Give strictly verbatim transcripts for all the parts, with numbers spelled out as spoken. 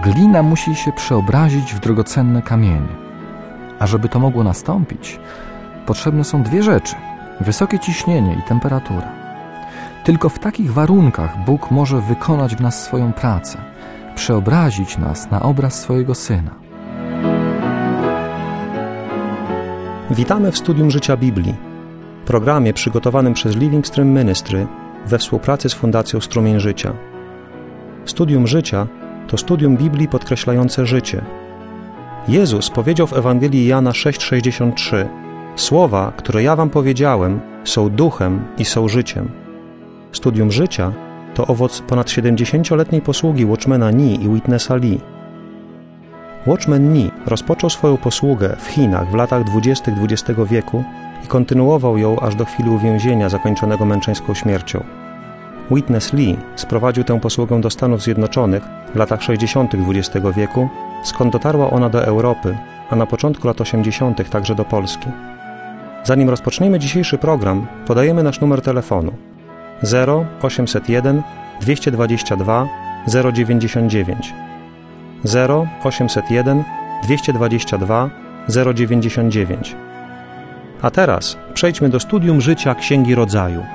glina musi się przeobrazić w drogocenne kamienie. A żeby to mogło nastąpić, potrzebne są dwie rzeczy: wysokie ciśnienie i temperatura. Tylko w takich warunkach Bóg może wykonać w nas swoją pracę, przeobrazić nas na obraz swojego Syna. Witamy w Studium Życia Biblii, programie przygotowanym przez Living Stream Ministry we współpracy z Fundacją Strumień Życia. Studium Życia to studium Biblii podkreślające życie. Jezus powiedział w Ewangelii Jana sześć sześćdziesiąt trzy: Słowa, które ja wam powiedziałem, są duchem i są życiem. Studium Życia to owoc ponad siedemdziesięcioletniej posługi Watchmana Nee i Witnessa Lee. Watchman Nee rozpoczął swoją posługę w Chinach w latach dwudziestych dwudziestego wieku i kontynuował ją aż do chwili uwięzienia zakończonego męczeńską śmiercią. Witness Lee sprowadził tę posługę do Stanów Zjednoczonych w latach sześćdziesiątych dwudziestego wieku, skąd dotarła ona do Europy, a na początku lat osiemdziesiątych także do Polski. Zanim rozpoczniemy dzisiejszy program, podajemy nasz numer telefonu zero osiemset jeden dwieście dwadzieścia dwa zero dziewięćdziesiąt dziewięć zero osiemset jeden dwieście dwadzieścia dwa zero dziewięćdziesiąt dziewięć. A teraz przejdźmy do studium życia Księgi Rodzaju.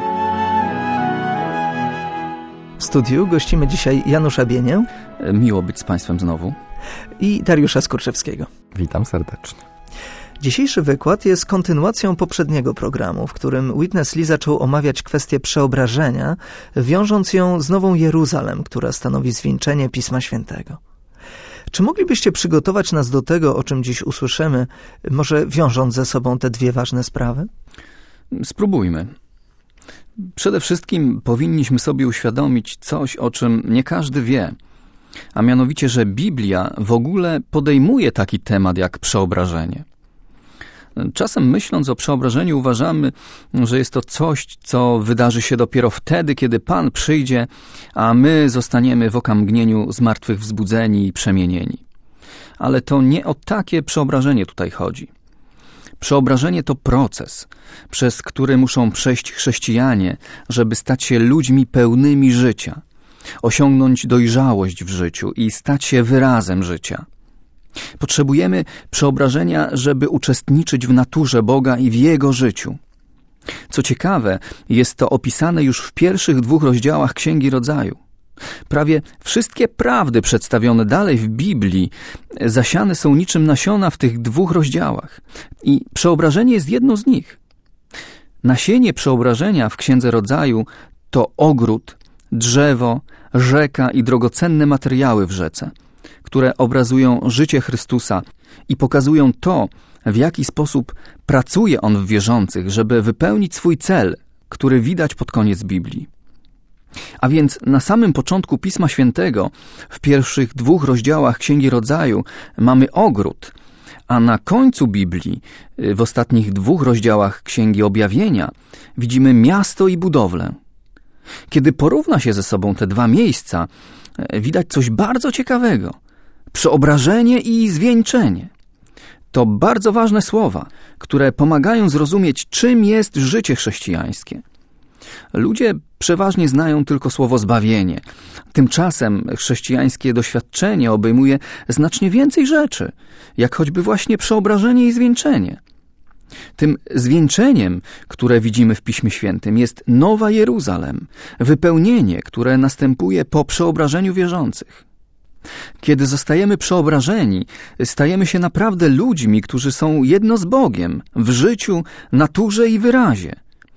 W studiu gościmy dzisiaj Janusza Bienię. Miło być z Państwem znowu. I Dariusza Skurczewskiego. Witam serdecznie. Dzisiejszy wykład jest kontynuacją poprzedniego programu, w którym Witness Lee zaczął omawiać kwestię przeobrażenia, wiążąc ją z Nową Jeruzalem, która stanowi zwieńczenie Pisma Świętego. Czy moglibyście przygotować nas do tego, o czym dziś usłyszymy, może wiążąc ze sobą te dwie ważne sprawy? Spróbujmy. Przede wszystkim powinniśmy sobie uświadomić coś, o czym nie każdy wie, a mianowicie, że Biblia w ogóle podejmuje taki temat jak przeobrażenie. Czasem myśląc o przeobrażeniu uważamy, że jest to coś, co wydarzy się dopiero wtedy, kiedy Pan przyjdzie, a my zostaniemy w okamgnieniu zmartwychwzbudzeni i przemienieni. Ale to nie o takie przeobrażenie tutaj chodzi. Przeobrażenie to proces, przez który muszą przejść chrześcijanie, żeby stać się ludźmi pełnymi życia, osiągnąć dojrzałość w życiu i stać się wyrazem życia. Potrzebujemy przeobrażenia, żeby uczestniczyć w naturze Boga i w Jego życiu. Co ciekawe, jest to opisane już w pierwszych dwóch rozdziałach Księgi Rodzaju. Prawie wszystkie prawdy przedstawione dalej w Biblii zasiane są niczym nasiona w tych dwóch rozdziałach. I przeobrażenie jest jedno z nich. Nasienie przeobrażenia w Księdze Rodzaju to ogród, drzewo, rzeka i drogocenne materiały w rzece, które obrazują życie Chrystusa i pokazują to, w jaki sposób pracuje On w wierzących, żeby wypełnić swój cel, który widać pod koniec Biblii. A więc na samym początku Pisma Świętego, w pierwszych dwóch rozdziałach Księgi Rodzaju, mamy ogród, a na końcu Biblii, w ostatnich dwóch rozdziałach Księgi Objawienia, widzimy miasto i budowlę. Kiedy porówna się ze sobą te dwa miejsca, widać coś bardzo ciekawego. Przeobrażenie i zwieńczenie. To bardzo ważne słowa, które pomagają zrozumieć, czym jest życie chrześcijańskie. Ludzie przeważnie znają tylko słowo zbawienie. Tymczasem chrześcijańskie doświadczenie obejmuje znacznie więcej rzeczy, jak choćby właśnie przeobrażenie i zwieńczenie. Tym zwieńczeniem, które widzimy w Piśmie Świętym, jest Nowa Jeruzalem, wypełnienie, które następuje po przeobrażeniu wierzących. Kiedy zostajemy przeobrażeni, stajemy się naprawdę ludźmi, którzy są jedno z Bogiem w życiu, naturze i wyrazie.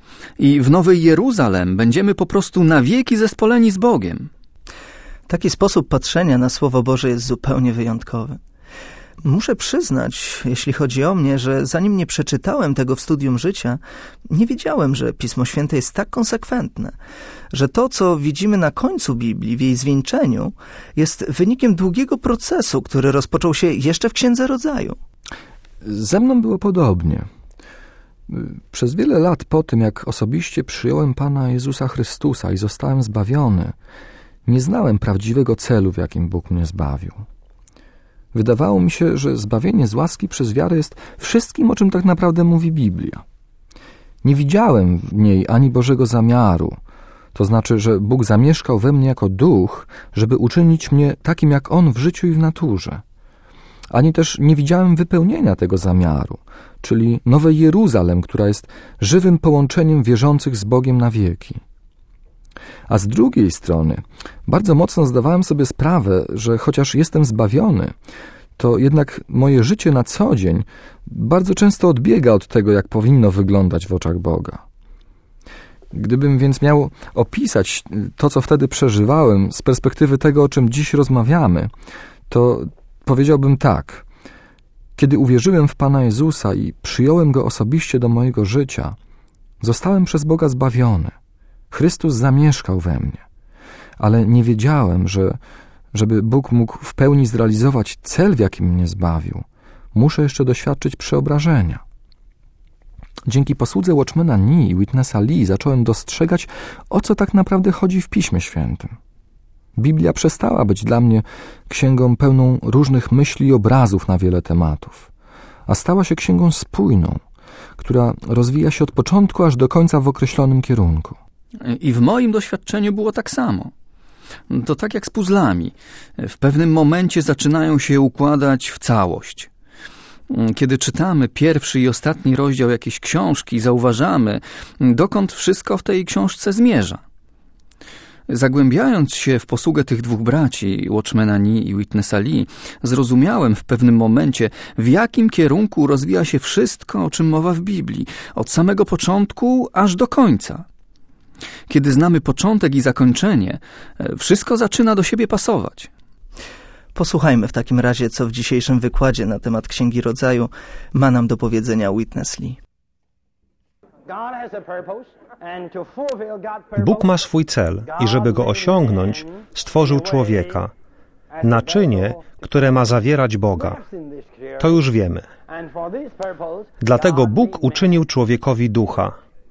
I w Nowej Jeruzalem będziemy po prostu na wieki zespoleni z Bogiem. Taki sposób patrzenia na Słowo Boże jest zupełnie wyjątkowy. Muszę przyznać, jeśli chodzi o mnie, że zanim nie przeczytałem tego w studium życia, nie wiedziałem, że Pismo Święte jest tak konsekwentne, że to, co widzimy na końcu Biblii, w jej zwieńczeniu, jest wynikiem długiego procesu, który rozpoczął się jeszcze w Księdze Rodzaju. Ze mną było podobnie. Przez wiele lat po tym, jak osobiście przyjąłem Pana Jezusa Chrystusa i zostałem zbawiony, nie znałem prawdziwego celu, w jakim Bóg mnie zbawił. Wydawało mi się, że zbawienie z łaski przez wiarę jest wszystkim, o czym tak naprawdę mówi Biblia. Nie widziałem w niej ani Bożego zamiaru, To znaczy, że Bóg zamieszkał we mnie jako duch, żeby uczynić mnie takim jak On w życiu i w naturze. Ani też nie widziałem wypełnienia tego zamiaru, czyli Nowej Jeruzalem, która jest żywym połączeniem wierzących z Bogiem na wieki. A z drugiej strony bardzo mocno zdawałem sobie sprawę, że chociaż jestem zbawiony, to jednak moje życie na co dzień bardzo często odbiega od tego, jak powinno wyglądać w oczach Boga. Gdybym więc miał opisać to, co wtedy przeżywałem z perspektywy tego, o czym dziś rozmawiamy, to powiedziałbym tak. Kiedy uwierzyłem w Pana Jezusa i przyjąłem Go osobiście do mojego życia, zostałem przez Boga zbawiony. Chrystus zamieszkał we mnie, ale nie wiedziałem, że żeby Bóg mógł w pełni zrealizować cel, w jakim mnie zbawił, muszę jeszcze doświadczyć przeobrażenia. Dzięki posłudze Watchmana Nee i Witnessa Lee zacząłem dostrzegać, o co tak naprawdę chodzi w Piśmie Świętym. Biblia przestała być dla mnie księgą pełną różnych myśli i obrazów na wiele tematów, a stała się księgą spójną, która rozwija się od początku aż do końca w określonym kierunku. I w moim doświadczeniu było tak samo. To tak jak z puzzlami. W pewnym momencie zaczynają się układać w całość. Kiedy czytamy pierwszy i ostatni rozdział jakiejś książki, zauważamy, dokąd wszystko w tej książce zmierza. Zagłębiając się w posługę tych dwóch braci, Watchmana Nee i Witnessa Lee, zrozumiałem w pewnym momencie, w jakim kierunku rozwija się wszystko, o czym mowa w Biblii, od samego początku aż do końca. Kiedy znamy początek i zakończenie, wszystko zaczyna do siebie pasować. Posłuchajmy w takim razie, co w dzisiejszym wykładzie na temat Księgi Rodzaju ma nam do powiedzenia Witness Lee. Bóg ma swój cel i żeby go osiągnąć, stworzył człowieka, naczynie, które ma zawierać Boga. To już wiemy. Dlatego Bóg uczynił człowiekowi ducha.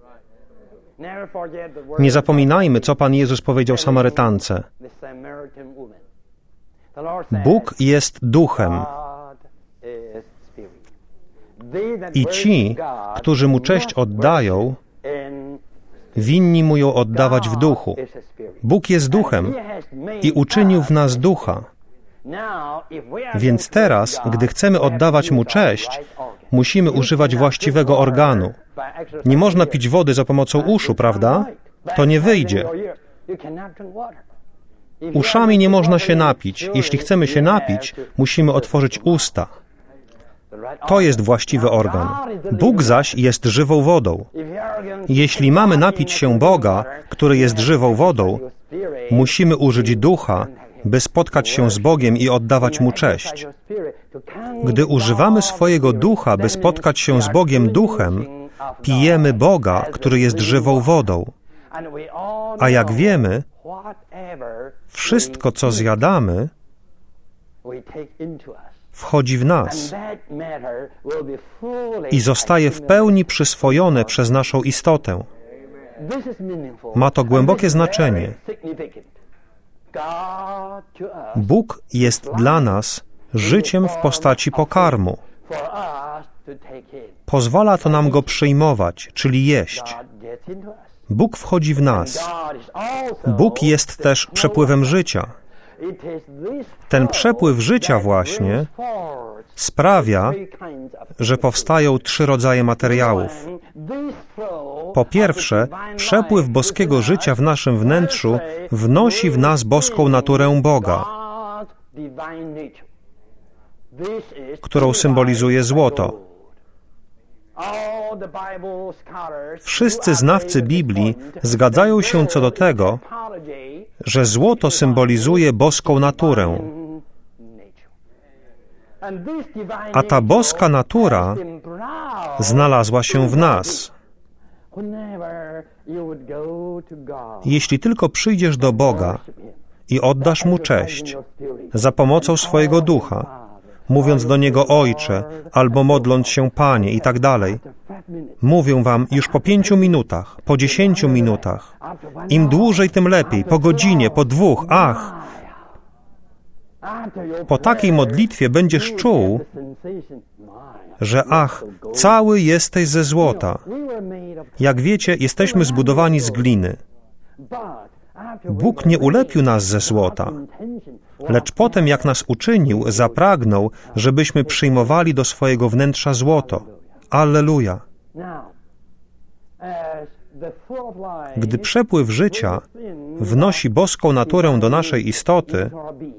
Nie zapominajmy, co Pan Jezus powiedział Samarytance. Bóg jest duchem i ci, którzy Mu cześć oddają, winni Mu ją oddawać w duchu. Bóg jest duchem i uczynił w nas ducha. Więc teraz, gdy chcemy oddawać Mu cześć, musimy używać właściwego organu. Nie można pić wody za pomocą uszu, prawda? To nie wyjdzie. Uszami nie można się napić. Jeśli chcemy się napić, musimy otworzyć usta. To jest właściwy organ. Bóg zaś jest żywą wodą. Jeśli mamy napić się Boga, który jest żywą wodą, musimy użyć ducha, by spotkać się z Bogiem i oddawać Mu cześć. Gdy używamy swojego ducha, by spotkać się z Bogiem duchem, pijemy Boga, który jest żywą wodą. A jak wiemy, wszystko, co zjadamy, wchodzi w nas i zostaje w pełni przyswojone przez naszą istotę. Ma to głębokie znaczenie. Bóg jest dla nas życiem w postaci pokarmu. Pozwala to nam go przyjmować, czyli jeść. Bóg wchodzi w nas. Bóg jest też przepływem życia. Ten przepływ życia właśnie sprawia, że powstają trzy rodzaje materiałów. Po pierwsze, przepływ boskiego życia w naszym wnętrzu wnosi w nas boską naturę Boga, którą symbolizuje złoto. Wszyscy znawcy Biblii zgadzają się co do tego, że złoto symbolizuje boską naturę. A ta boska natura znalazła się w nas. Jeśli tylko przyjdziesz do Boga i oddasz Mu cześć za pomocą swojego ducha, mówiąc do Niego Ojcze, albo modląc się Panie i tak dalej. Mówię wam już po pięciu minutach, po dziesięciu minutach. Im dłużej, tym lepiej. Po godzinie, po dwóch, ach. Po takiej modlitwie będziesz czuł, że ach, cały jesteś ze złota. Jak wiecie, jesteśmy zbudowani z gliny. Bóg nie ulepił nas ze złota, lecz potem, jak nas uczynił, zapragnął, żebyśmy przyjmowali do swojego wnętrza złoto. Alleluja! Gdy przepływ życia wnosi boską naturę do naszej istoty,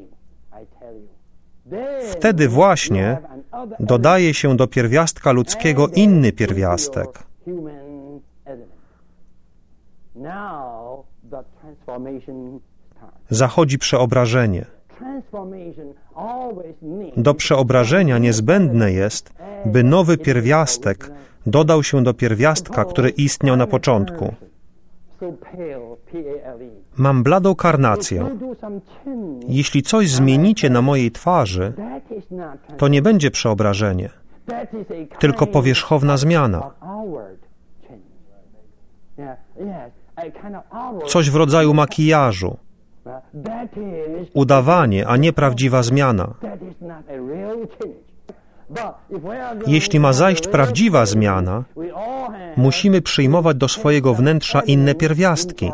wtedy właśnie dodaje się do pierwiastka ludzkiego inny pierwiastek. Zachodzi przeobrażenie. Do przeobrażenia niezbędne jest, by nowy pierwiastek dodał się do pierwiastka, który istniał na początku. Mam bladą karnację. Jeśli coś zmienicie na mojej twarzy, to nie będzie przeobrażenie, tylko powierzchowna zmiana. Coś w rodzaju makijażu. Udawanie, a nie prawdziwa zmiana. Jeśli ma zajść prawdziwa zmiana, musimy przyjmować do swojego wnętrza inne pierwiastki.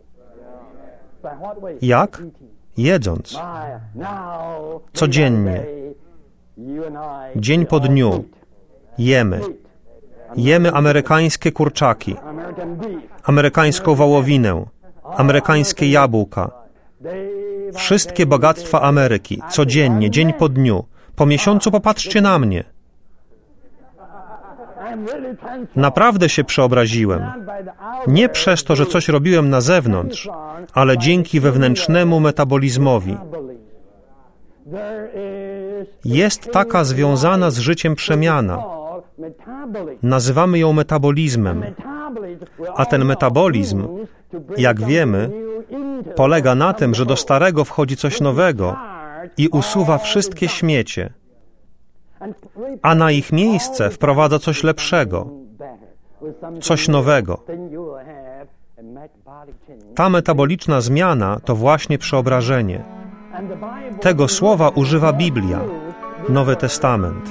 Jak? Jedząc. Codziennie. Dzień po dniu. Jemy. Jemy amerykańskie kurczaki, amerykańską wołowinę, amerykańskie jabłka. Wszystkie bogactwa Ameryki. Codziennie, dzień po dniu. Po miesiącu popatrzcie na mnie. Naprawdę się przeobraziłem. Nie przez to, że coś robiłem na zewnątrz, ale dzięki wewnętrznemu metabolizmowi. Jest taka związana z życiem przemiana. Nazywamy ją metabolizmem. A ten metabolizm, jak wiemy, polega na tym, że do starego wchodzi coś nowego i usuwa wszystkie śmiecie, a na ich miejsce wprowadza coś lepszego, coś nowego. Ta metaboliczna zmiana to właśnie przeobrażenie. Tego słowa używa Biblia, Nowy Testament.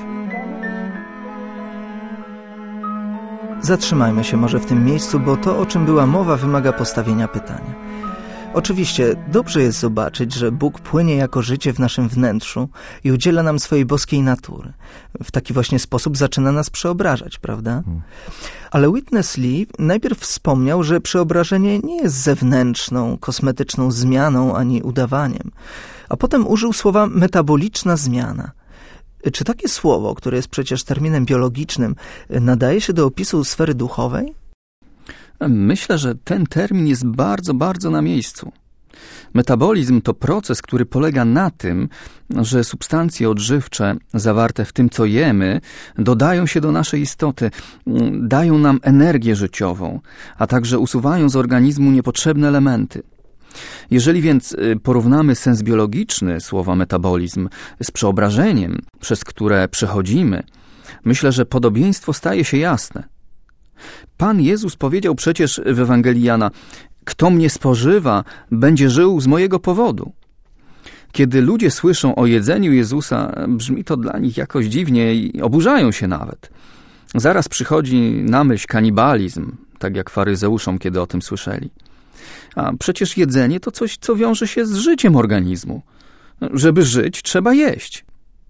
Zatrzymajmy się może w tym miejscu, bo to, o czym była mowa, wymaga postawienia pytania. Oczywiście dobrze jest zobaczyć, że Bóg płynie jako życie w naszym wnętrzu i udziela nam swojej boskiej natury. W taki właśnie sposób zaczyna nas przeobrażać, prawda? Ale Witness Lee najpierw wspomniał, że przeobrażenie nie jest zewnętrzną, kosmetyczną zmianą ani udawaniem, a potem użył słowa metaboliczna zmiana. Czy takie słowo, które jest przecież terminem biologicznym, nadaje się do opisu sfery duchowej? Myślę, że ten termin jest bardzo, bardzo na miejscu. Metabolizm to proces, który polega na tym, że substancje odżywcze zawarte w tym, co jemy, dodają się do naszej istoty, dają nam energię życiową, a także usuwają z organizmu niepotrzebne elementy. Jeżeli więc porównamy sens biologiczny słowa metabolizm z przeobrażeniem, przez które przechodzimy, myślę, że podobieństwo staje się jasne. Pan Jezus powiedział przecież w Ewangelii Jana: kto mnie spożywa, będzie żył z mojego powodu. Kiedy ludzie słyszą o jedzeniu Jezusa, brzmi to dla nich jakoś dziwnie i oburzają się nawet. Zaraz przychodzi na myśl kanibalizm, tak jak faryzeuszom, kiedy o tym słyszeli. A przecież jedzenie to coś, co wiąże się z życiem organizmu. Żeby żyć, trzeba jeść.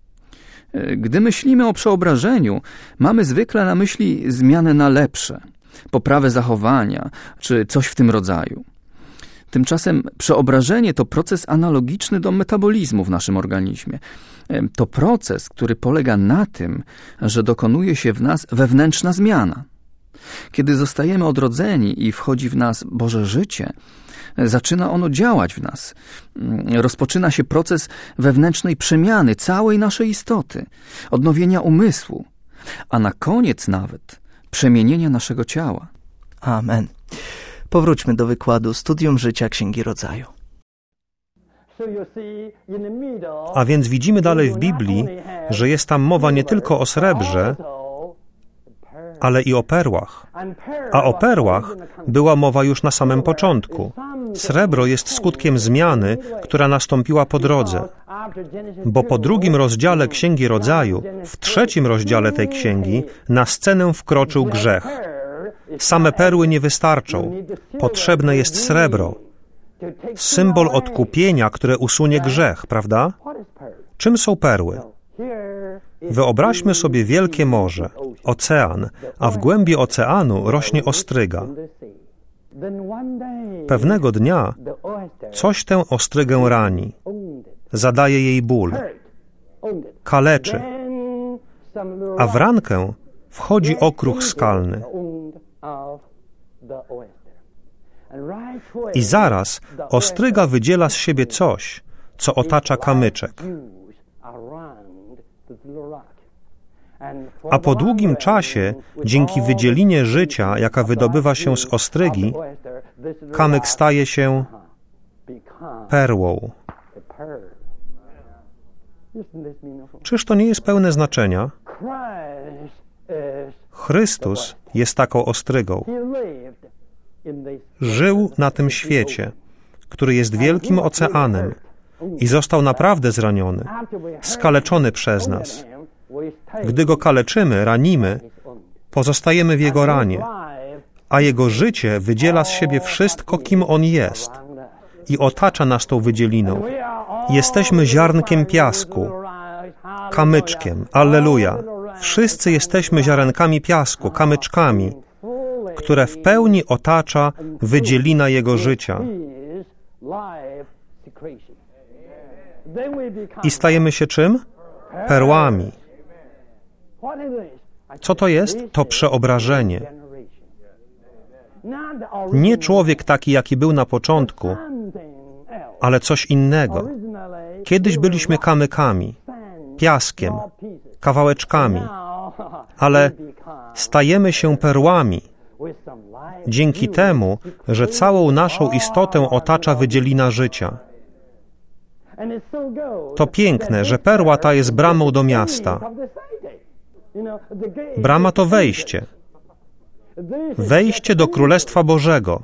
Gdy myślimy o przeobrażeniu, mamy zwykle na myśli zmianę na lepsze, poprawę zachowania, czy coś w tym rodzaju. Tymczasem przeobrażenie to proces analogiczny do metabolizmu w naszym organizmie. To proces, który polega na tym, że dokonuje się w nas wewnętrzna zmiana. Kiedy zostajemy odrodzeni i wchodzi w nas Boże życie, zaczyna ono działać w nas. Rozpoczyna się proces wewnętrznej przemiany całej naszej istoty, odnowienia umysłu, a na koniec nawet przemienienia naszego ciała. Amen. Powróćmy do wykładu Studium Życia Księgi Rodzaju. A więc widzimy dalej w Biblii, że jest tam mowa nie tylko o srebrze, ale i o perłach. A o perłach była mowa już na samym początku. Srebro jest skutkiem zmiany, która nastąpiła po drodze. Bo po drugim rozdziale Księgi Rodzaju, w trzecim rozdziale tej księgi, na scenę wkroczył grzech. Same perły nie wystarczą. Potrzebne jest srebro. Symbol odkupienia, które usunie grzech, prawda? Czym są perły? Wyobraźmy sobie wielkie morze, ocean, a w głębi oceanu rośnie ostryga. Pewnego dnia coś tę ostrygę rani, zadaje jej ból, kaleczy, a w rankę wchodzi okruch skalny. I zaraz ostryga wydziela z siebie coś, co otacza kamyczek. A po długim czasie, dzięki wydzielinie życia, jaka wydobywa się z ostrygi, kamyk staje się perłą. Czyż to nie jest pełne znaczenia? Chrystus jest taką ostrygą. Żył na tym świecie, który jest wielkim oceanem i został naprawdę zraniony, skaleczony przez nas. Gdy go kaleczymy, ranimy, pozostajemy w jego ranie, a jego życie wydziela z siebie wszystko, kim on jest i otacza nas tą wydzieliną. Jesteśmy ziarnkiem piasku, kamyczkiem, alleluja. Wszyscy jesteśmy ziarenkami piasku, kamyczkami, które w pełni otacza wydzielina jego życia. I stajemy się czym? Perłami. Co to jest? To przeobrażenie. Nie człowiek taki, jaki był na początku, ale coś innego. Kiedyś byliśmy kamykami, piaskiem, kawałeczkami, ale stajemy się perłami dzięki temu, że całą naszą istotę otacza wydzielina życia. To piękne, że perła ta jest bramą do miasta. Brama to wejście. Wejście do Królestwa Bożego.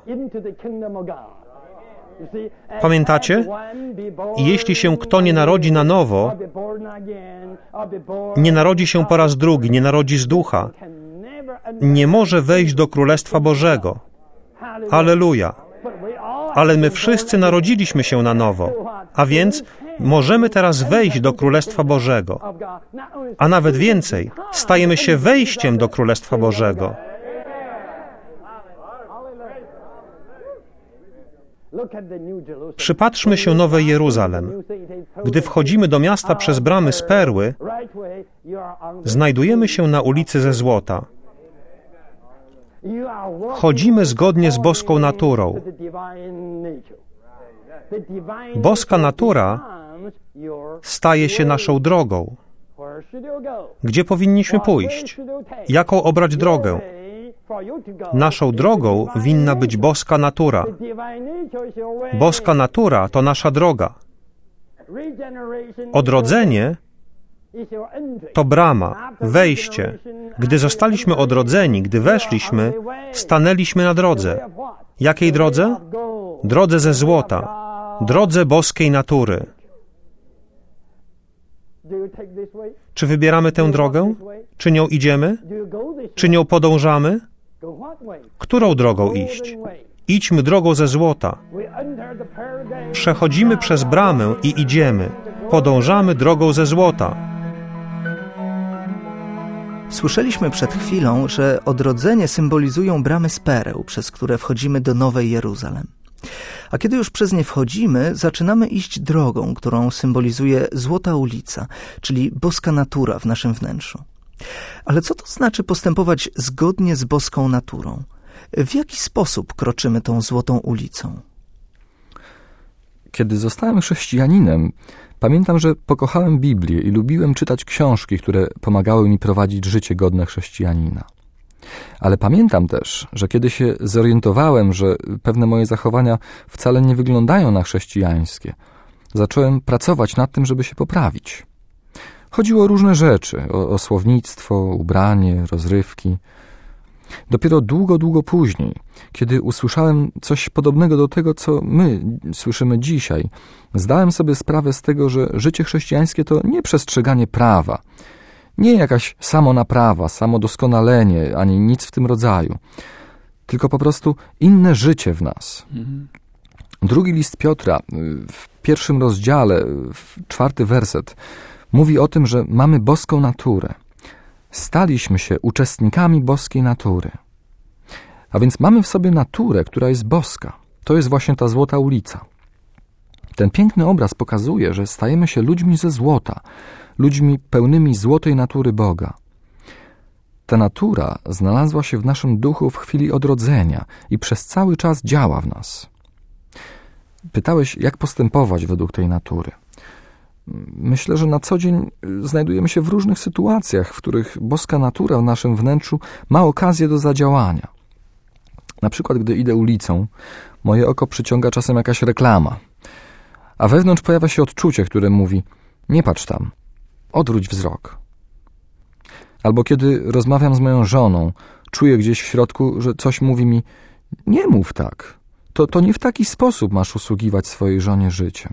Pamiętacie? I jeśli się kto nie narodzi na nowo, nie narodzi się po raz drugi, nie narodzi z ducha, nie może wejść do Królestwa Bożego. Alleluja. Ale my wszyscy narodziliśmy się na nowo, a więc możemy teraz wejść do Królestwa Bożego. A nawet więcej, stajemy się wejściem do Królestwa Bożego. Przypatrzmy się Nowej Jeruzalem. Gdy wchodzimy do miasta przez bramy z perły, znajdujemy się na ulicy ze złota. Chodzimy zgodnie z boską naturą. Boska natura staje się naszą drogą. Gdzie powinniśmy pójść? Jaką obrać drogę? Naszą drogą winna być boska natura. Boska natura to nasza droga. Odrodzenie to brama, wejście. Gdy zostaliśmy odrodzeni, gdy weszliśmy, stanęliśmy na drodze. Jakiej drodze? Drodze ze złota, drodze boskiej natury. Czy wybieramy tę drogę? Czy nią idziemy? Czy nią podążamy? Którą drogą iść? Idźmy drogą ze złota. Przechodzimy przez bramę i idziemy. Podążamy drogą ze złota. Słyszeliśmy przed chwilą, że odrodzenie symbolizują bramy z pereł, przez które wchodzimy do Nowej Jeruzalem. A kiedy już przez nie wchodzimy, zaczynamy iść drogą, którą symbolizuje Złota Ulica, czyli boska natura w naszym wnętrzu. Ale co to znaczy postępować zgodnie z boską naturą? W jaki sposób kroczymy tą Złotą Ulicą? Kiedy zostałem chrześcijaninem, pamiętam, że pokochałem Biblię i lubiłem czytać książki, które pomagały mi prowadzić życie godne chrześcijanina. Ale pamiętam też, że kiedy się zorientowałem, że pewne moje zachowania wcale nie wyglądają na chrześcijańskie, zacząłem pracować nad tym, żeby się poprawić. Chodziło o różne rzeczy, o, o słownictwo, ubranie, rozrywki. Dopiero długo, długo później, kiedy usłyszałem coś podobnego do tego, co my słyszymy dzisiaj, zdałem sobie sprawę z tego, że życie chrześcijańskie to nie przestrzeganie prawa, nie jakaś samonaprawa, samodoskonalenie, ani nic w tym rodzaju, tylko po prostu inne życie w nas. Mhm. Drugi list Piotra, w pierwszym rozdziale, w czwarty werset, mówi o tym, że mamy boską naturę. Staliśmy się uczestnikami boskiej natury. A więc mamy w sobie naturę, która jest boska. To jest właśnie ta złota ulica. Ten piękny obraz pokazuje, że stajemy się ludźmi ze złota, ludźmi pełnymi złotej natury Boga. Ta natura znalazła się w naszym duchu w chwili odrodzenia i przez cały czas działa w nas. Pytałeś, jak postępować według tej natury. Myślę, że na co dzień znajdujemy się w różnych sytuacjach, w których boska natura w naszym wnętrzu ma okazję do zadziałania. Na przykład, gdy idę ulicą, moje oko przyciąga czasem jakaś reklama, a wewnątrz pojawia się odczucie, które mówi: nie patrz tam, odwróć wzrok. Albo kiedy rozmawiam z moją żoną, czuję gdzieś w środku, że coś mówi mi: nie mów tak, to, to nie w taki sposób masz usługiwać swojej żonie życiem.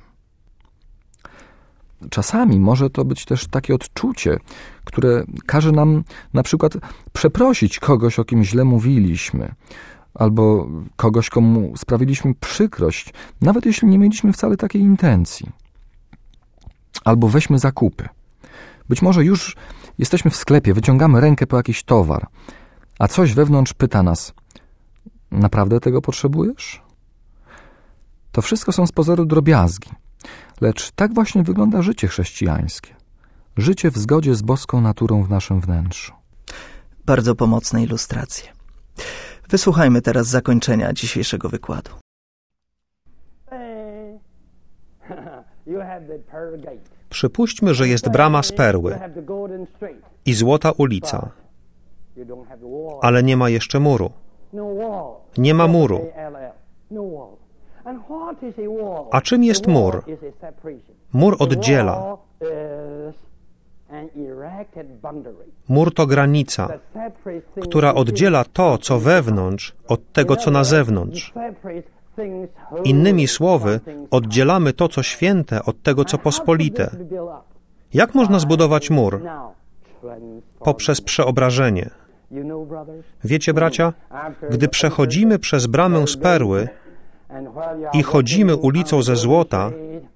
Czasami może to być też takie odczucie, które każe nam na przykład przeprosić kogoś, o kim źle mówiliśmy, albo kogoś, komu sprawiliśmy przykrość, nawet jeśli nie mieliśmy wcale takiej intencji. Albo weźmy zakupy. Być może już jesteśmy w sklepie, wyciągamy rękę po jakiś towar, a coś wewnątrz pyta nas: naprawdę tego potrzebujesz? To wszystko są z pozoru drobiazgi, lecz tak właśnie wygląda życie chrześcijańskie. Życie w zgodzie z boską naturą w naszym wnętrzu. Bardzo pomocne ilustracje. Wysłuchajmy teraz zakończenia dzisiejszego wykładu. Przypuśćmy, że jest brama z perły i złota ulica, ale nie ma jeszcze muru. Nie ma muru. A czym jest mur? Mur oddziela. Mur to granica, która oddziela to, co wewnątrz, od tego, co na zewnątrz. Innymi słowy, oddzielamy to, co święte, od tego, co pospolite. Jak można zbudować mur? Poprzez przeobrażenie. Wiecie, bracia, gdy przechodzimy przez bramę z perły i chodzimy ulicą ze złota,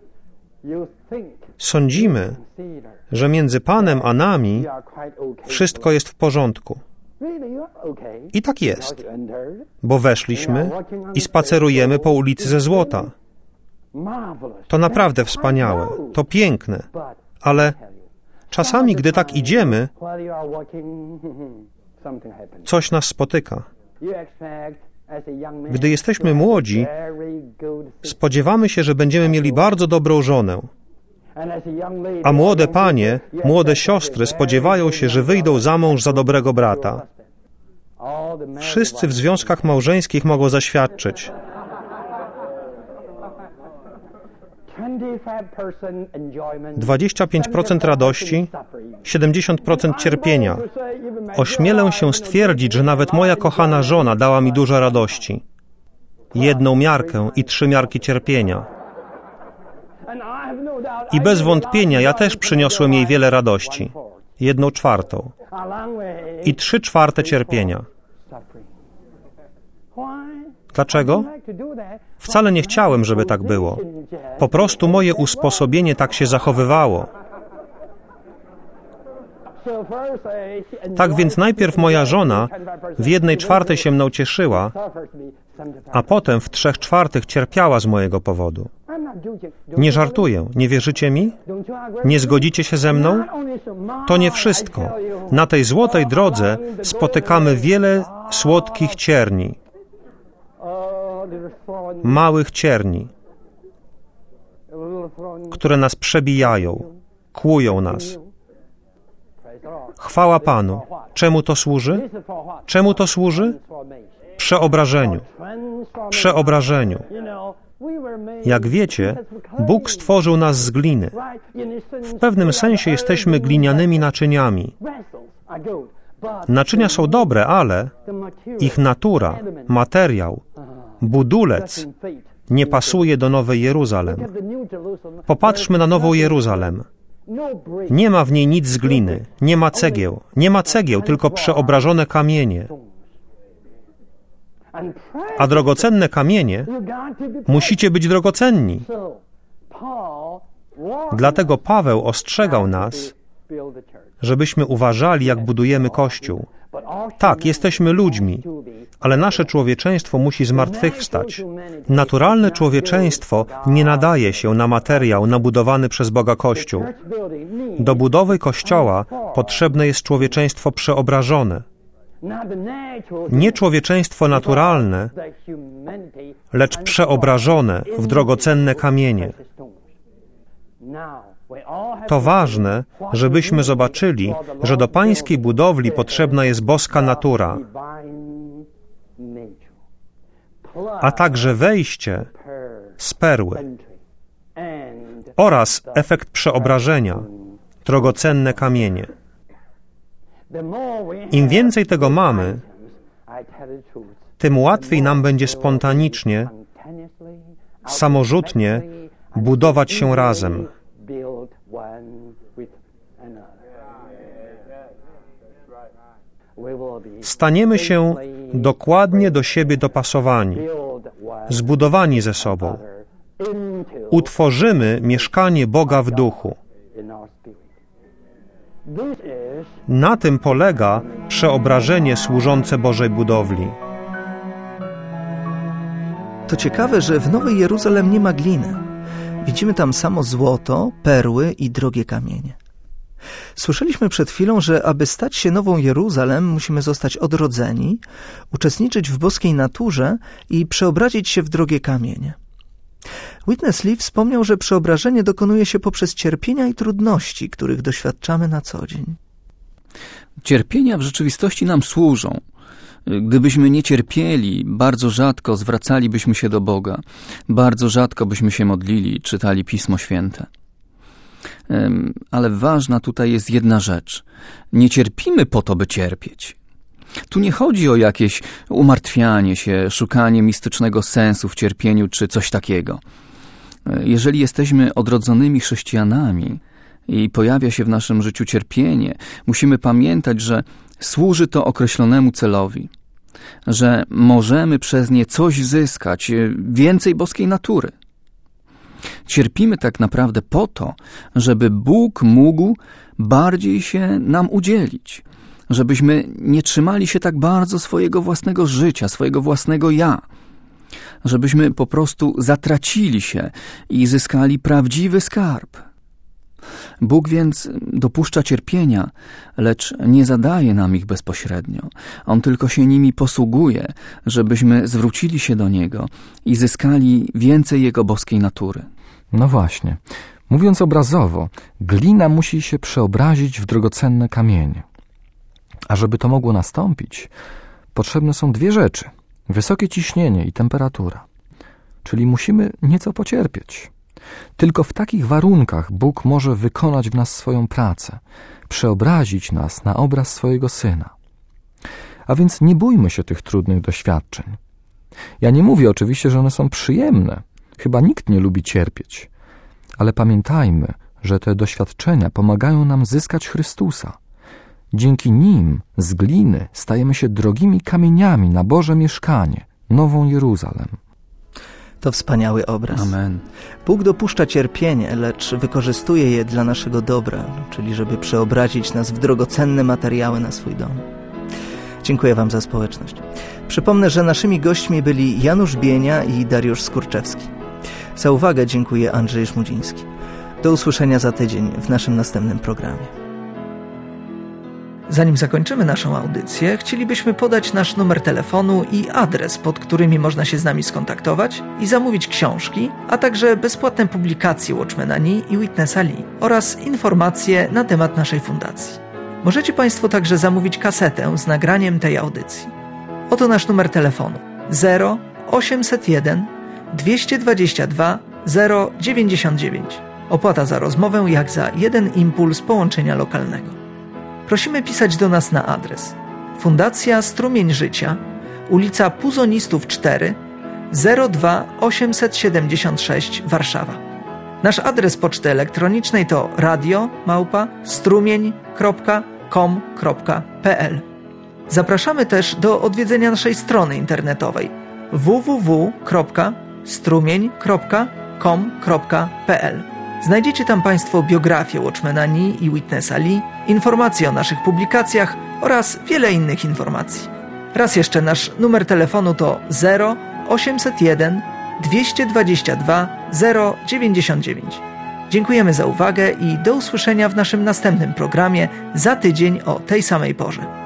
sądzimy, że między Panem a nami wszystko jest w porządku. I tak jest, bo weszliśmy i spacerujemy po ulicy ze złota. To naprawdę wspaniałe, to piękne, ale czasami, gdy tak idziemy, coś nas spotyka. Gdy jesteśmy młodzi, spodziewamy się, że będziemy mieli bardzo dobrą żonę. A młode panie, młode siostry spodziewają się, że wyjdą za mąż za dobrego brata. Wszyscy w związkach małżeńskich mogą zaświadczyć. dwadzieścia pięć procent radości, siedemdziesiąt procent cierpienia. Ośmielę się stwierdzić, że nawet moja kochana żona dała mi dużo radości. Jedną miarkę i trzy miarki cierpienia. I bez wątpienia ja też przyniosłem jej wiele radości. Jedną czwartą. I trzy czwarte cierpienia. Dlaczego? Wcale nie chciałem, żeby tak było. Po prostu moje usposobienie tak się zachowywało. Tak więc najpierw moja żona w jednej czwartej się mną cieszyła, a potem w trzech czwartych cierpiała z mojego powodu. Nie żartuję, nie wierzycie mi? Nie zgodzicie się ze mną? To nie wszystko. Na tej złotej drodze spotykamy wiele słodkich cierni. Małych cierni, które nas przebijają, kłują nas. Chwała Panu. Czemu to służy? Czemu to służy? Przeobrażeniu. Przeobrażeniu. Jak wiecie, Bóg stworzył nas z gliny. W pewnym sensie jesteśmy glinianymi naczyniami. Naczynia są dobre, ale ich natura, materiał, budulec nie pasuje do Nowej Jeruzalem. Popatrzmy na Nową Jeruzalem. Nie ma w niej nic z gliny, nie ma cegieł, nie ma cegieł, tylko przeobrażone kamienie. A drogocenne kamienie musicie być drogocenni. Dlatego Paweł ostrzegał nas, żebyśmy uważali, jak budujemy Kościół. Tak, jesteśmy ludźmi, ale nasze człowieczeństwo musi zmartwychwstać. Naturalne człowieczeństwo nie nadaje się na materiał nabudowany przez Boga Kościół. Do budowy Kościoła potrzebne jest człowieczeństwo przeobrażone. Nie człowieczeństwo naturalne, lecz przeobrażone w drogocenne kamienie. To ważne, żebyśmy zobaczyli, że do pańskiej budowli potrzebna jest boska natura, a także wejście z perły oraz efekt przeobrażenia, drogocenne kamienie. Im więcej tego mamy, tym łatwiej nam będzie spontanicznie, samorzutnie budować się razem. Staniemy się dokładnie do siebie dopasowani, zbudowani ze sobą. Utworzymy mieszkanie Boga w duchu. Na tym polega przeobrażenie służące Bożej budowli. To ciekawe, że w Nowej Jeruzalem nie ma gliny. Widzimy tam samo złoto, perły i drogie kamienie. Słyszeliśmy przed chwilą, że aby stać się Nową Jeruzalem, musimy zostać odrodzeni, uczestniczyć w boskiej naturze i przeobrazić się w drogie kamienie. Witness Lee wspomniał, że przeobrażenie dokonuje się poprzez cierpienia i trudności, których doświadczamy na co dzień. Cierpienia w rzeczywistości nam służą. Gdybyśmy nie cierpieli, bardzo rzadko zwracalibyśmy się do Boga, bardzo rzadko byśmy się modlili, czytali Pismo Święte. Ale ważna tutaj jest jedna rzecz. Nie cierpimy po to, by cierpieć. Tu nie chodzi o jakieś umartwianie się, szukanie mistycznego sensu w cierpieniu czy coś takiego. Jeżeli jesteśmy odrodzonymi chrześcijanami i pojawia się w naszym życiu cierpienie, musimy pamiętać, że służy to określonemu celowi, że możemy przez nie coś zyskać, więcej boskiej natury. Cierpimy tak naprawdę po to, żeby Bóg mógł bardziej się nam udzielić, żebyśmy nie trzymali się tak bardzo swojego własnego życia, swojego własnego ja, żebyśmy po prostu zatracili się i zyskali prawdziwy skarb. Bóg więc dopuszcza cierpienia, lecz nie zadaje nam ich bezpośrednio. On tylko się nimi posługuje, żebyśmy zwrócili się do Niego i zyskali więcej Jego boskiej natury. No właśnie. Mówiąc obrazowo, glina musi się przeobrazić w drogocenne kamienie. A żeby to mogło nastąpić, potrzebne są dwie rzeczy. Wysokie ciśnienie i temperatura. Czyli musimy nieco pocierpieć. Tylko w takich warunkach Bóg może wykonać w nas swoją pracę, przeobrazić nas na obraz swojego Syna. A więc nie bójmy się tych trudnych doświadczeń. Ja nie mówię oczywiście, że one są przyjemne. Chyba nikt nie lubi cierpieć. Ale pamiętajmy, że te doświadczenia pomagają nam zyskać Chrystusa. Dzięki nim z gliny stajemy się drogimi kamieniami na Boże mieszkanie, Nową Jeruzalem. To wspaniały obraz. Amen. Bóg dopuszcza cierpienie, lecz wykorzystuje je dla naszego dobra, czyli żeby przeobrazić nas w drogocenne materiały na swój dom. Dziękuję Wam za społeczność. Przypomnę, że naszymi gośćmi byli Janusz Bienia i Dariusz Skurczewski. Za uwagę dziękuję Andrzej Szmudziński. Do usłyszenia za tydzień w naszym następnym programie. Zanim zakończymy naszą audycję, chcielibyśmy podać nasz numer telefonu i adres, pod którymi można się z nami skontaktować i zamówić książki, a także bezpłatne publikacje Watchmana Nee i Witnessa Lee oraz informacje na temat naszej fundacji. Możecie Państwo także zamówić kasetę z nagraniem tej audycji. Oto nasz numer telefonu zero osiemset jeden dwieście dwadzieścia dwa zero dziewięćdziesiąt dziewięć. Opłata za rozmowę jak za jeden impuls połączenia lokalnego. Prosimy pisać do nas na adres Fundacja Strumień Życia, ulica Puzonistów cztery, zero dwa osiemset siedemdziesiąt sześć, Warszawa. Nasz adres poczty elektronicznej to radio małpa strumień kropka com kropka p l. Zapraszamy też do odwiedzenia naszej strony internetowej w w w kropka strumień kropka com kropka p l. Znajdziecie tam Państwo biografię Watchmana Nee i Witnessa Lee, informacje o naszych publikacjach oraz wiele innych informacji. Raz jeszcze nasz numer telefonu to zero osiemset jeden dwieście dwadzieścia dwa zero dziewięćdziesiąt dziewięć. Dziękujemy za uwagę i do usłyszenia w naszym następnym programie za tydzień o tej samej porze.